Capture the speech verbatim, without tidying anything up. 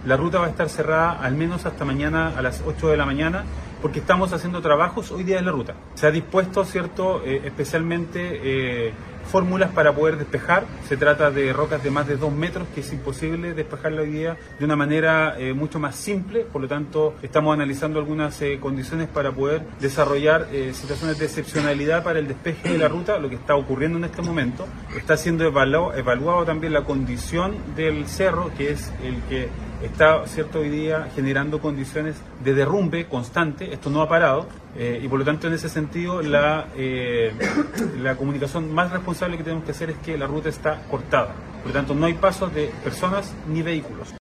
la ruta va a estar cerrada al menos hasta mañana a las ocho de la mañana, porque estamos haciendo trabajos hoy día en la ruta. Se ha dispuesto, ¿cierto?, eh, especialmente eh, fórmulas para poder despejar. Se trata de rocas de más de dos metros, que es imposible despejarla hoy día de una manera eh, mucho más simple. Por lo tanto, estamos analizando algunas eh, condiciones para poder desarrollar eh, situaciones de excepcionalidad para el despeje de la ruta, lo que está ocurriendo en este momento. Está siendo evaluado, evaluado también la condición del cerro, que es el que está, cierto, hoy día generando condiciones de derrumbe constante. Esto no ha parado eh, y por lo tanto, en ese sentido, la, eh, la comunicación más responsable que tenemos que hacer es que la ruta está cortada. Por lo tanto, no hay pasos de personas ni vehículos.